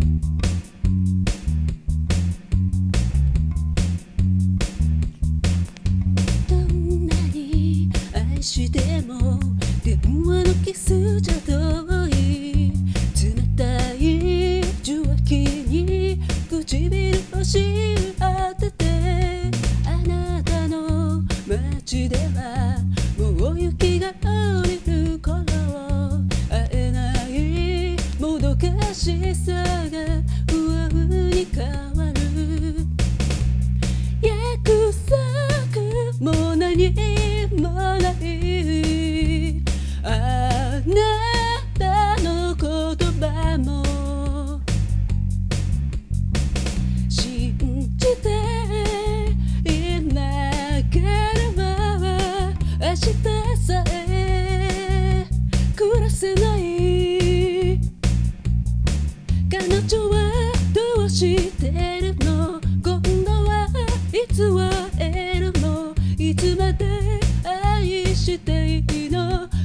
どんなに愛しても電話のキスじゃ遠い。冷たい受話器に唇をし当てて、あなたの街ではもう雪が降りる頃、会えないもどかしさが不安に変わる。約束も何もない、あなたの言葉も信じていなければ明日さえ暮らせない。彼女はどうしてるの、今度はいつ会えるの、いつまで愛していいの、